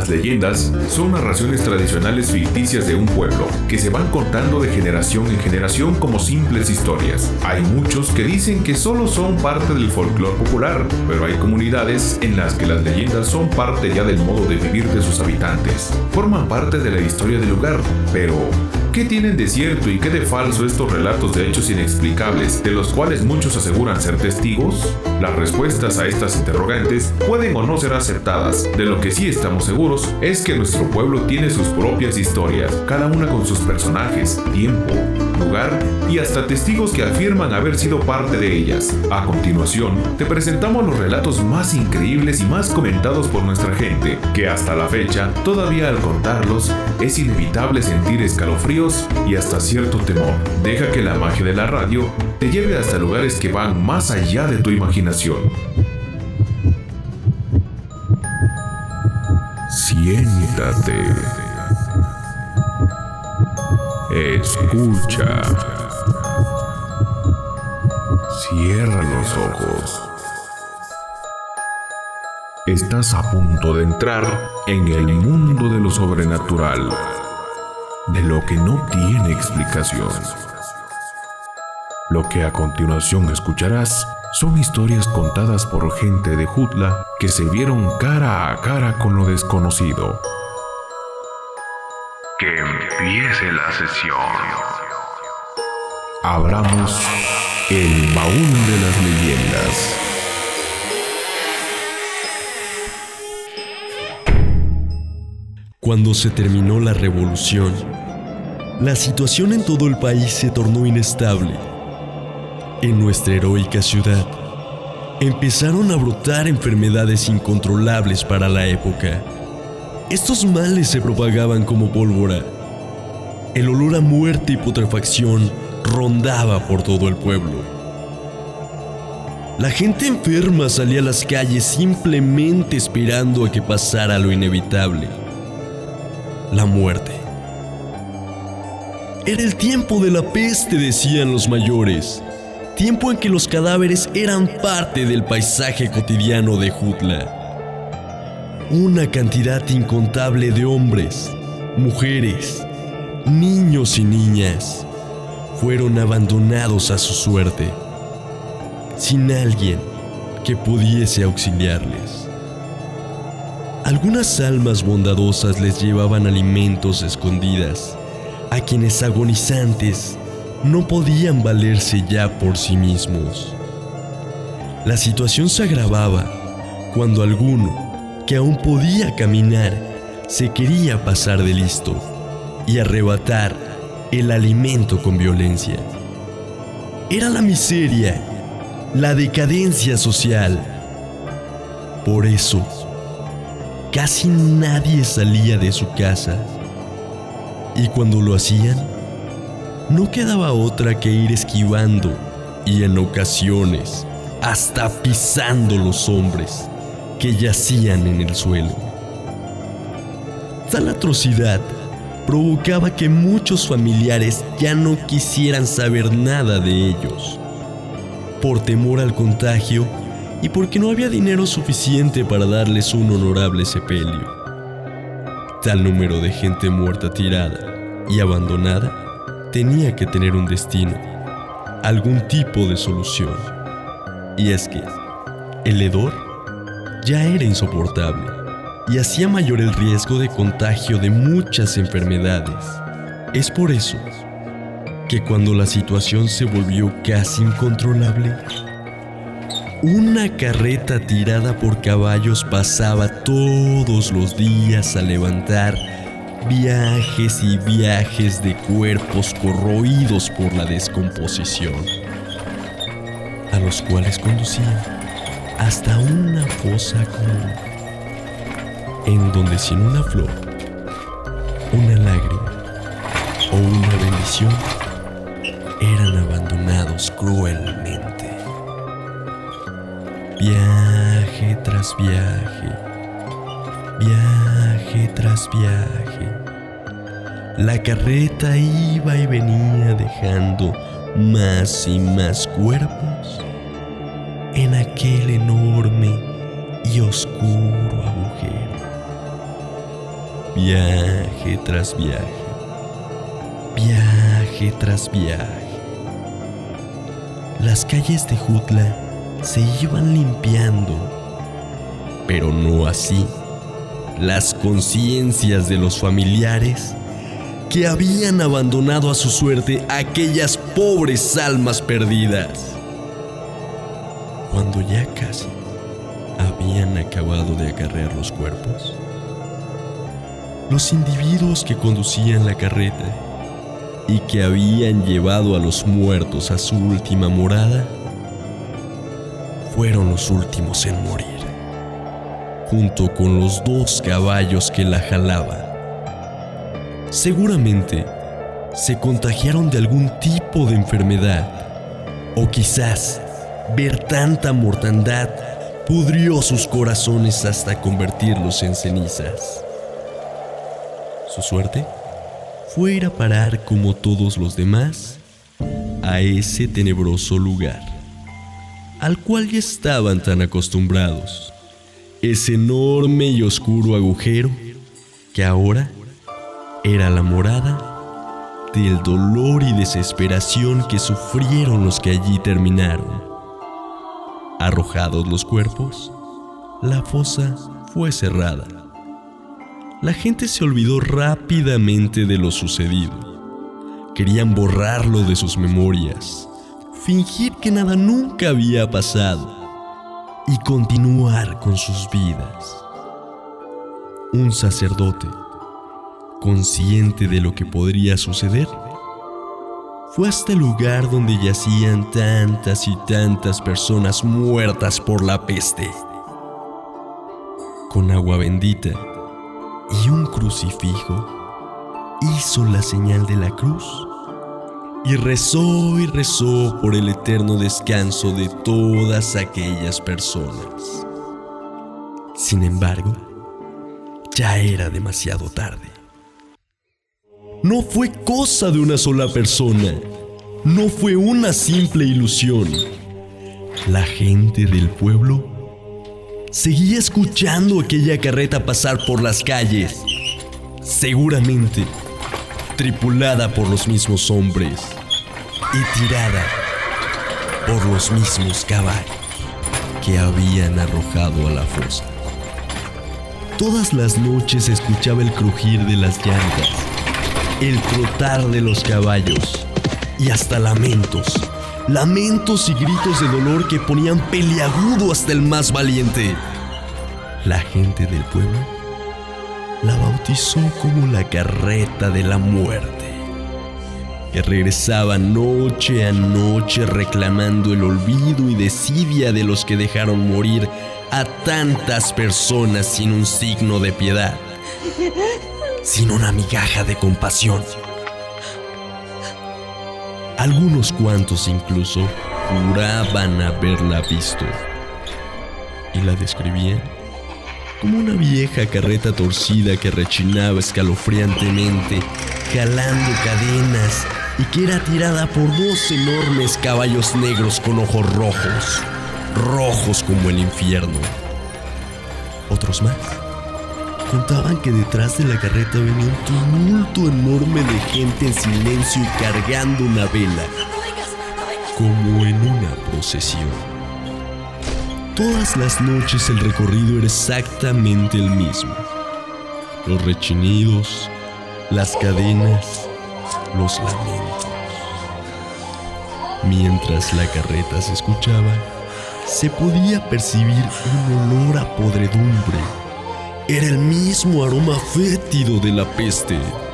leyendas son narraciones tradicionales ficticias de un pueblo que se van contando de generación en generación como simples historias. Hay muchos que dicen que solo son parte del folclore popular, pero hay comunidades en las que las leyendas son parte ya del modo de vivir de sus habitantes. Forman parte de la historia del lugar, pero ¿qué tienen de cierto y qué de falso estos relatos de hechos inexplicables, de los cuales muchos aseguran ser testigos? Las respuestas a estas interrogantes pueden o no ser aceptadas. De lo que sí estamos seguros es que nuestro pueblo tiene sus propias historias, cada una con sus personajes, tiempo, lugar y hasta testigos que afirman haber sido parte de ellas. A continuación, te presentamos los relatos más increíbles y más comentados por nuestra gente, que hasta la fecha, todavía al contarlos, es inevitable sentir escalofríos y hasta cierto temor. Deja que la magia de la radio te lleve hasta lugares que van más allá de tu imaginación. Siéntate. Escucha. Cierra los ojos. Estás a punto de entrar en el mundo de lo sobrenatural, de lo que no tiene explicación. Lo que a continuación escucharás son historias contadas por gente de Jutla que se vieron cara a cara con lo desconocido. Que empiece la sesión. Abramos el baúl de las leyendas. Cuando se terminó la revolución, la situación en todo el país se tornó inestable. En nuestra heroica ciudad, empezaron a brotar enfermedades incontrolables para la época. Estos males se propagaban como pólvora. El olor a muerte y putrefacción rondaba por todo el pueblo. La gente enferma salía a las calles simplemente esperando a que pasara lo inevitable: la muerte. Era el tiempo de la peste, decían los mayores. Tiempo en que los cadáveres eran parte del paisaje cotidiano de Jutla. Una cantidad incontable de hombres, mujeres, niños y niñas fueron abandonados a su suerte, sin alguien que pudiese auxiliarles. Algunas almas bondadosas les llevaban alimentos escondidas a quienes agonizantes no podían valerse ya por sí mismos. La situación se agravaba cuando alguno, que aún podía caminar, se quería pasar de listo y arrebatar el alimento con violencia. Era la miseria, la decadencia social. Por eso, casi nadie salía de su casa, y cuando lo hacían, no quedaba otra que ir esquivando y en ocasiones hasta pisando los hombres que yacían en el suelo. Tal atrocidad provocaba que muchos familiares ya no quisieran saber nada de ellos, por temor al contagio y porque no había dinero suficiente para darles un honorable sepelio. Tal número de gente muerta tirada y abandonada tenía que tener un destino, algún tipo de solución. Y es que el hedor ya era insoportable y hacía mayor el riesgo de contagio de muchas enfermedades. Es por eso que cuando la situación se volvió casi incontrolable, una carreta tirada por caballos pasaba todos los días a levantar viajes y viajes de cuerpos corroídos por la descomposición, a los cuales conducían hasta una fosa común, en donde sin una flor, una lágrima o una bendición eran abandonados cruelmente. Viaje tras viaje, viaje tras viaje, la carreta iba y venía dejando más y más cuerpos en aquel enorme y oscuro agujero. viaje tras viaje, viaje tras viaje. Las calles de Jutla se iban limpiando, pero no así las conciencias de los familiares que habían abandonado a su suerte a aquellas pobres almas perdidas. Cuando ya casi habían acabado de acarrear los cuerpos, los individuos que conducían la carreta y que habían llevado a los muertos a su última morada fueron los últimos en morir, junto con los 2 caballos que la jalaban. Seguramente se contagiaron de algún tipo de enfermedad, o quizás ver tanta mortandad pudrió sus corazones hasta convertirlos en cenizas. Su suerte fue ir a parar, como todos los demás, a ese tenebroso lugar, al cual ya estaban tan acostumbrados, ese enorme y oscuro agujero que ahora era la morada del dolor y desesperación que sufrieron los que allí terminaron. Arrojados los cuerpos, la fosa fue cerrada. La gente se olvidó rápidamente de lo sucedido. Querían borrarlo de sus memorias, fingir que nada nunca había pasado y continuar con sus vidas. Un sacerdote, consciente de lo que podría suceder, fue hasta el lugar donde yacían tantas y tantas personas muertas por la peste. Con agua bendita y un crucifijo, hizo la señal de la cruz y rezó por el eterno descanso de todas aquellas personas. Sin embargo, ya era demasiado tarde. No fue cosa de una sola persona, no fue una simple ilusión. La gente del pueblo seguía escuchando aquella carreta pasar por las calles, seguramente tripulada por los mismos hombres y tirada por los mismos caballos que habían arrojado a la fosa. Todas las noches se escuchaba el crujir de las llantas, el trotar de los caballos y hasta lamentos y gritos de dolor que ponían peliagudo hasta el más valiente. La gente del pueblo la bautizó como la carreta de la muerte, que regresaba noche a noche reclamando el olvido y desidia de los que dejaron morir a tantas personas sin un signo de piedad, sin una migaja de compasión. Algunos cuantos incluso juraban haberla visto y la describían como una vieja carreta torcida que rechinaba escalofriantemente, jalando cadenas, y que era tirada por 2 enormes caballos negros con ojos rojos como el infierno. Otros más contaban que detrás de la carreta venía un tumulto enorme de gente en silencio y cargando una vela, como en una procesión. Todas las noches el recorrido era exactamente el mismo. Los rechinidos, las cadenas, los lamentos. Mientras la carreta se escuchaba, se podía percibir un olor a podredumbre. Era el mismo aroma fétido de la peste.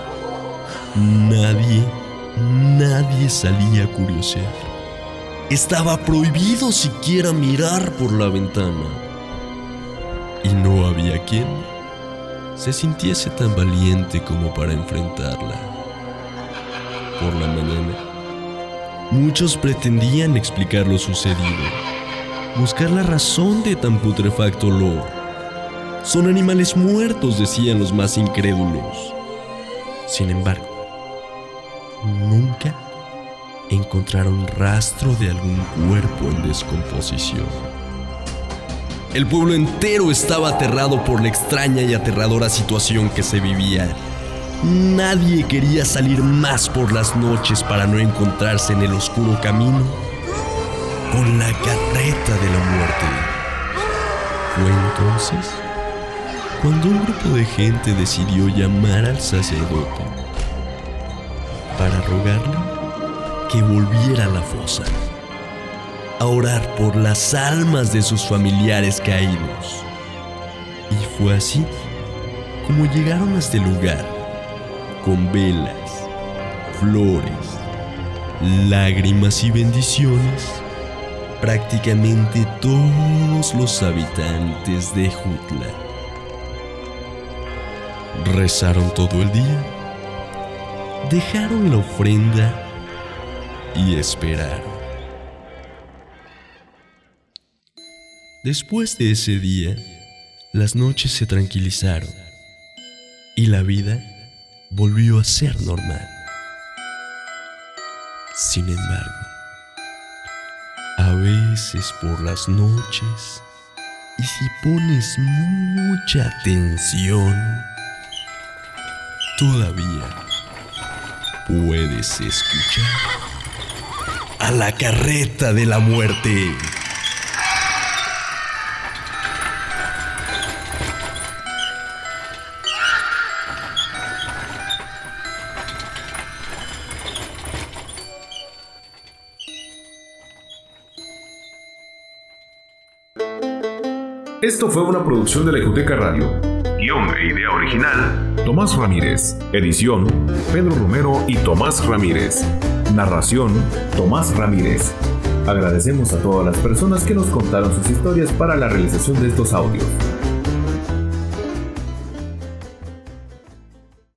Nadie salía a curiosear. Estaba prohibido siquiera mirar por la ventana. Y no había quien se sintiese tan valiente como para enfrentarla. Por la mañana, muchos pretendían explicar lo sucedido, buscar la razón de tan putrefacto olor. Son animales muertos, decían los más incrédulos. Sin embargo, nunca encontraron rastro de algún cuerpo en descomposición. El pueblo entero estaba aterrado por la extraña y aterradora situación que se vivía. Nadie quería salir más por las noches para no encontrarse en el oscuro camino con la carreta de la muerte. Fue entonces cuando un grupo de gente decidió llamar al sacerdote para rogarle que volviera a la fosa, a orar por las almas de sus familiares caídos. Y fue así como llegaron hasta el lugar, con velas, flores, lágrimas y bendiciones, prácticamente todos los habitantes de Jutla. Rezaron todo el día, dejaron la ofrenda y esperaron. Después de ese día, las noches se tranquilizaron y la vida volvió a ser normal. Sin embargo, a veces por las noches, y si pones mucha atención, todavía puedes escuchar a la carreta de la muerte. Esto fue una producción de la Ejuteca Radio. Guión e idea original, Tomás Ramírez. Edición, Pedro Romero y Tomás Ramírez. Narración, Tomás Ramírez. Agradecemos a todas las personas que nos contaron sus historias para la realización de estos audios.